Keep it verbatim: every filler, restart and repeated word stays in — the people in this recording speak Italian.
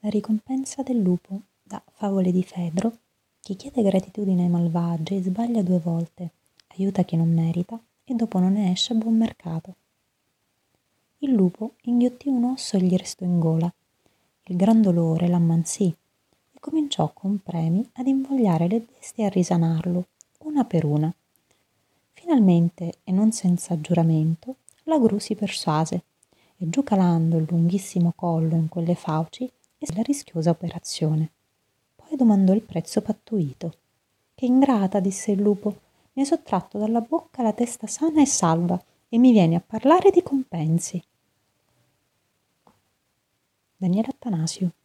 La ricompensa del lupo, da Favole di Fedro. Chi chiede gratitudine ai malvagi sbaglia due volte, aiuta chi non merita e dopo non ne esce a buon mercato. Il lupo inghiottì un osso e gli restò in gola. Il gran dolore l'ammansì e cominciò con premi ad invogliare le bestie a risanarlo, una per una. Finalmente, e non senza giuramento, la gru si persuase e giù calando il lunghissimo collo in quelle fauci e la rischiosa operazione. Poi domandò il prezzo pattuito. Che ingrata, disse il lupo, mi hai sottratto dalla bocca la testa sana e salva e mi vieni a parlare di compensi. Daniele Attanasio.